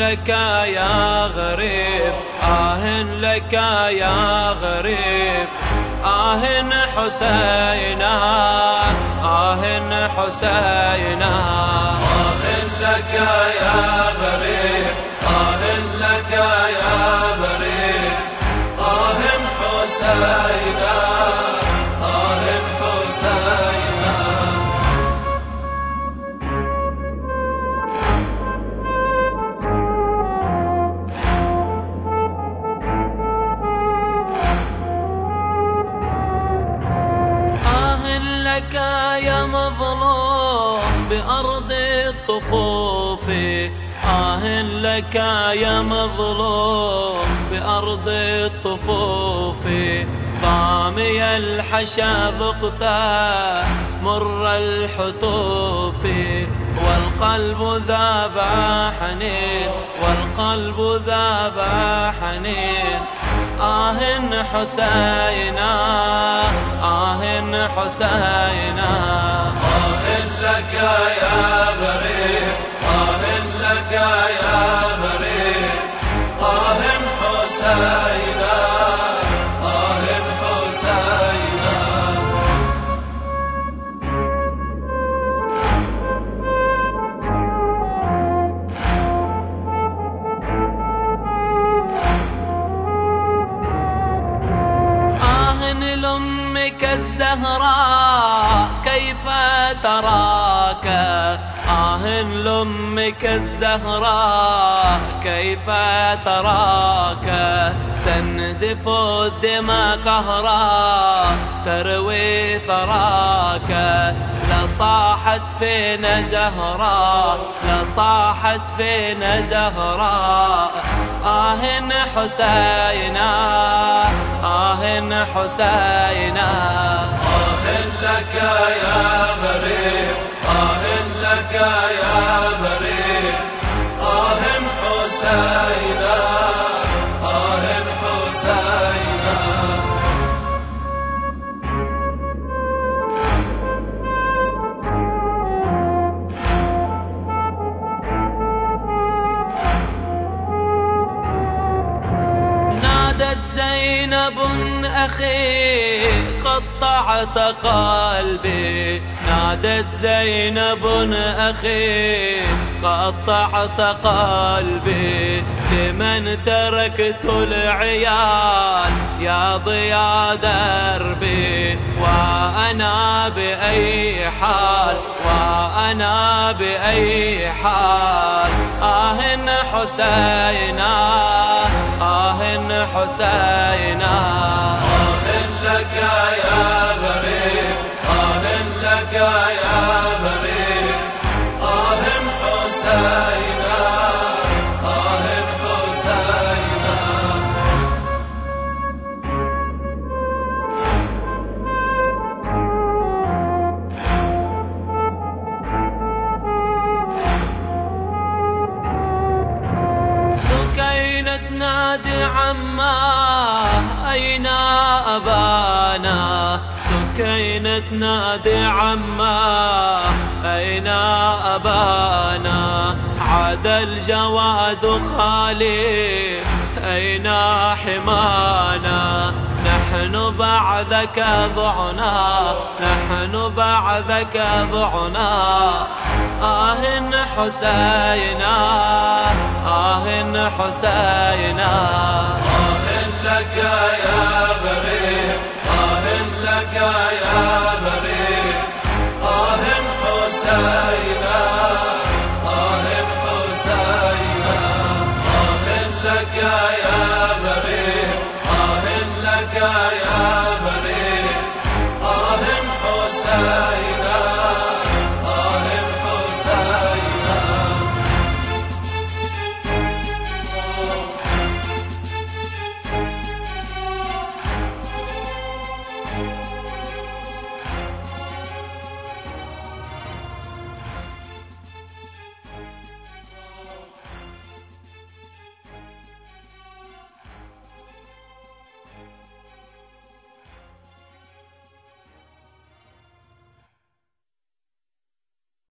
لك يا غريب، لك يا غريب، حسينا، حسينا. لك يا غريب، لك يا غريب، حسينا، حسينا. لك يا مظلوم بأرض الطفوف، لك يا مظلوم بأرض الطفوف. ضامي الحشا ذقت مر الحتوف، والقلب ذاب حنين، والقلب ذاب حنين. حسينا، حسينا. لك يا غريب، لك يا غريب، حسينا، حسينا. لأمك الزهراء كيف تراك، لأمك الزهراء كيف تراك. تنزف الدماء قهرا تروي ثراك. لصاحت فينا جهرا، لصاحت فينا جهرا. حسينا، حسينا. لك يا غريب، لك يا غريب، حسينا، حسينا. نادت زينب أخي قطعت قلبي، نادت زينب أخي قطعت قلبي. لمن تركت العيال يا ضياء دربي، وأنا بأي حال، وأنا بأي حال. حسينا، حسينا. لك يا غريب، لك يا غريب، حسينا، حسينا. سكينة تنادي عماه أين أبانا، سكينة تنادي عماه أين أبانا. عاد الجواد خالي أين حمانا. نحن بعدك ضعنا، نحن بعدك ضعنا. حسينا، حسينا. لك يا غريب،